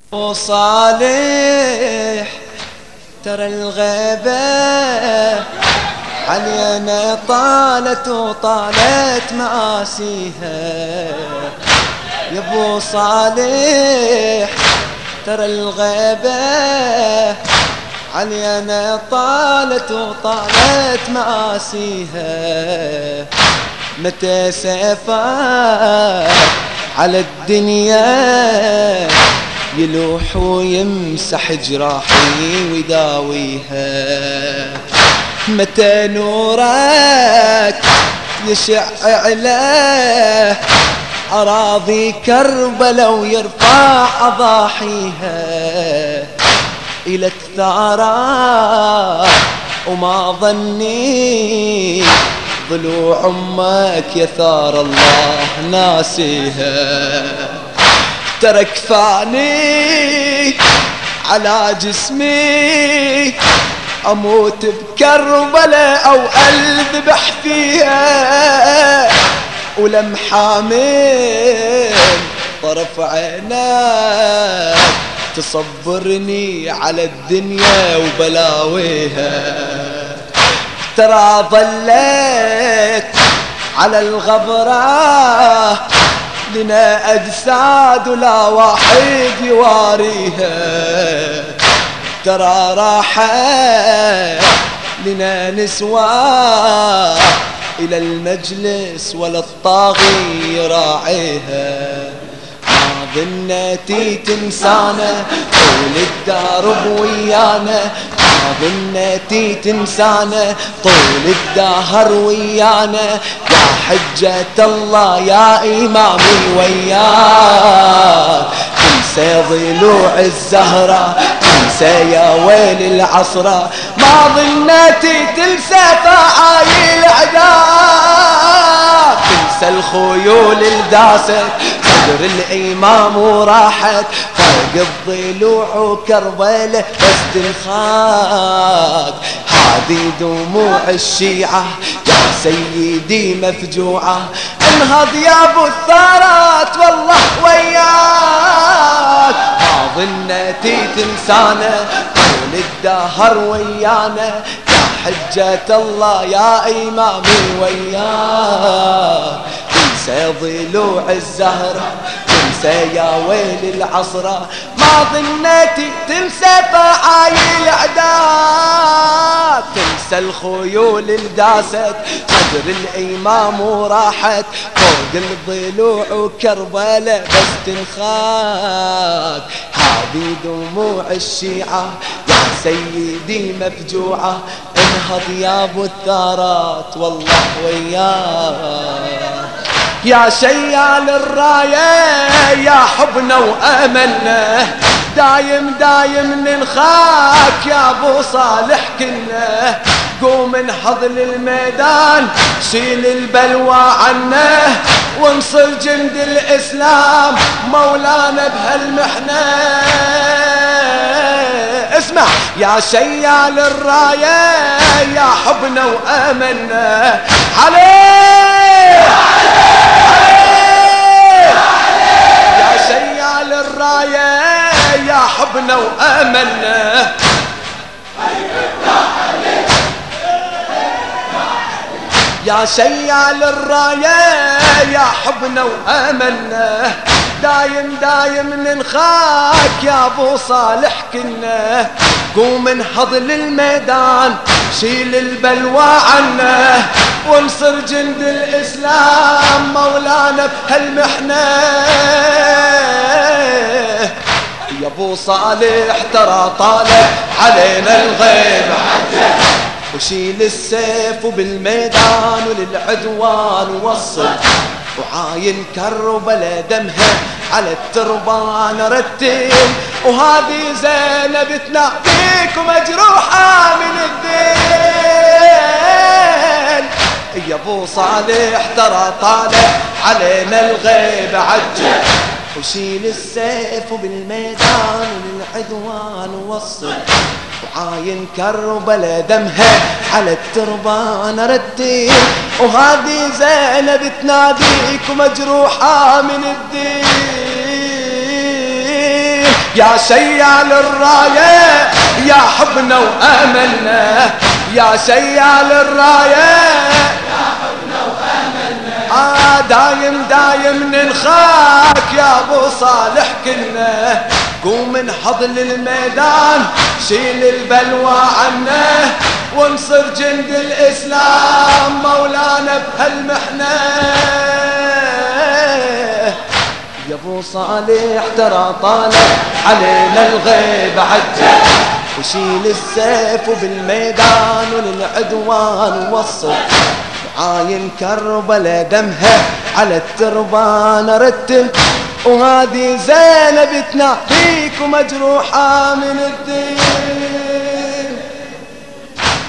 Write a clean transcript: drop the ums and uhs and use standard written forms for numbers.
وصالح ترى الغيبة علينا طالت وطالت مآسيها. يا ابو صالح ترى الغيبة علينا طالت وطالت مآسيها. متى سيفك على الدنيا يلوح ويمسح جراحي ويداويها. متى نورك يشع عليه أراضي كربلاء ويرفع أضاحيها. إلك ثارات وما ظني ضلوع أمك يا ثار الله ناسيها. ترك فاني على جسمي أموت بكربلاء أو أذبح فيها. ولمحة من طرف عينك تصبرني على الدنيا وبلاويها. ترى ظليت على الغبرة لنا أجساد ولا واحد يواريها. ترى راحة لنا نسوة إلى المجلس ولا الطاغي يراعيها. ما ظنيتي تنسانا طول الدار ويانا. ما ظنيتي تنسانا طول الدهر ويانا. يا حجة الله يا إمامي وياك تنسى ضلوع الزهرة تنسى يا ويل العصرة. ما ظنيتي تنسى فعايل الأعداء تنسى الخيول الداست صدر الإمام وراحت فرق الضلوع وكربله بس تنخاك. هذه دموع الشيعة يا سيدي مفجوعة. انهض يا ابو الثارات والله وياك. ما ظنيتي تنسانا طول الدهر ويانا. يا حجة الله يا إمامي وياك تنسى ضلوع الزهرة تنسى يا ويل العصرة. ما ظنيتي تنسى فعايل الأعداء تنسى الخيول الداست صدر الإمام وراحت فوق الضلوع وكربلاء بس تنخاك. هذه دموع الشيعة يا سيدي مفجوعة. انهض يا ابو الثارات والله وياك. يا شيال الراية يا حبنا وأملنا دايم دايم ننخاك يا ابو صالح كنا. قوم انهض للميدان شيل البلوى عنا وانصر جند الإسلام مولانا بهالمحنة. اسمع يا شيال الراية يا حبنا وأملنا عليه يا شيال الراية يا حبنا وأملنا. يا شيال الراية يا حبنا وأملنا دايم دايم ننخاك يا ابو صالح كنا. قوم انهض للميدان شيل البلوى عنا وانصر جند الإسلام مولانا بهالمحنة. يا ابو صالح ترى طالع علينا الغيب وشيل السيف وبالميدان وللعدوان وصل وعاين كربلاء دمها على التربان رتب. وهذه زينب تناديك ومجروحة من الدين. يا ابو صالح ترى طالع علينا الغيب عجل وشيل السيف وبالميدان وللعدوان وصل وعاين كربلاء دمها على التربان ردي. وهذه زينب تناديك ومجروحة من الدين. يا شيال الراية يا حبنا وآملنا، يا شيال الراية يا حبنا وآملنا، دايم دايم ننخاك يا ابو صالح كلنا، قوم انحض للميدان شيل البلوى عنا، وانصر جند الإسلام مولانا بهالمحنة. يا ابو صالح ترى طالع علينا الغيب عجل، وشيل السيف وبالميدان وللعدوان وصل، عاين كربلا دمها على التربان رتب، وهذه زينب تناديك ومجروحة من الدين.